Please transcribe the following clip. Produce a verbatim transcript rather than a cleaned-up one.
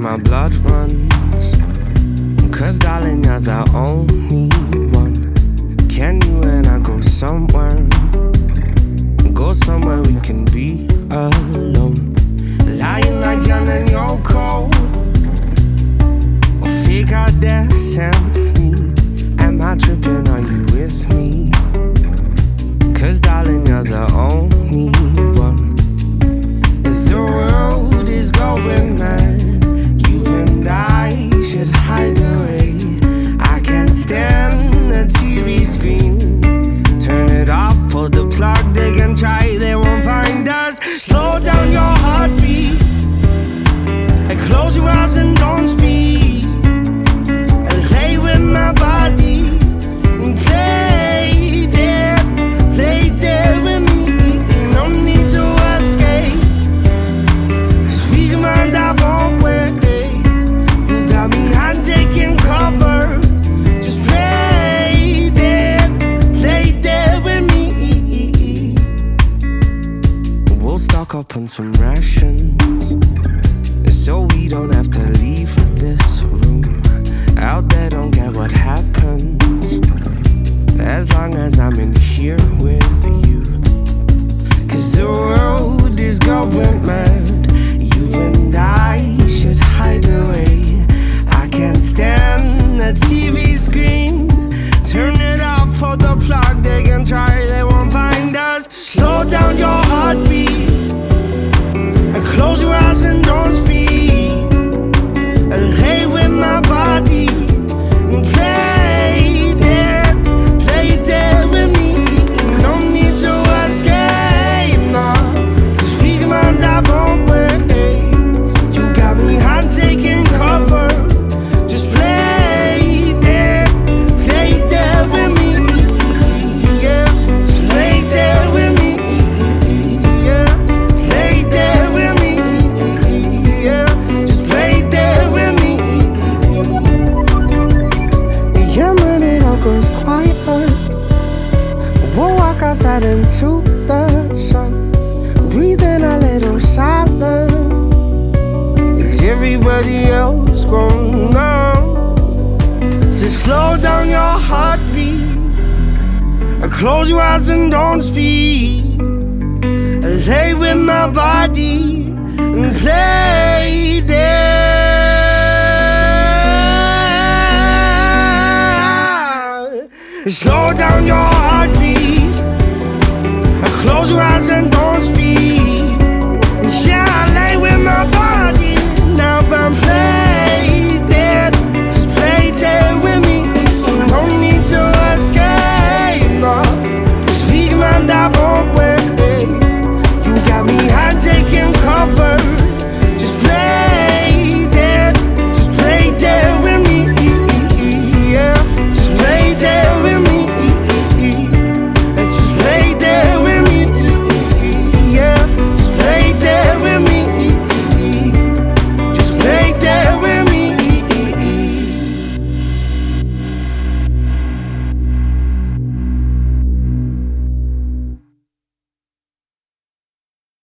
my blood runs. Cause darling, you're the only one. Can you and I go somewhere? Go somewhere we can be alone. Lying like John and Yoko. Or fake out there simply. Am I tripping? Are you with me? Cause darling, you're the only one. If the world is going mad, you and I should hide away. I can't stand the T V screen. Turn it off, pull the plug. They can try, they won't find us. Slow down your heartbeat and close your eyes and don't speak. And lay with my body and play there, play there with me. No need to escape, cause we can find our own way. You got me hand taking cover. Just play there, play there with me. We'll stock up on some rations, so we don't have to leave this room. Out there don't get what happens, as long as I'm in here with you. Cause the road is going mad. You and I should hide away. I can't stand the T V screen. Turn it off, pull the plug. They can try, they won't find us. Slow down your heartbeat and close your eyes and don't speak. And lay with my body and play there, play there with me. No need to escape, no, cause we can find our own way. You got me hand taking cover. Just play there, play there with me. Yeah, just play there with me. Yeah, play there with me. Yeah, just play there with me. Yeah, man, it all goes quiet. We'll walk outside into the sun, breathing a little silence. Is everybody else grown now? So slow down your heartbeat and close your eyes and don't speak. And lay with my body and play there. Slow down your heartbeat and close your eyes and don't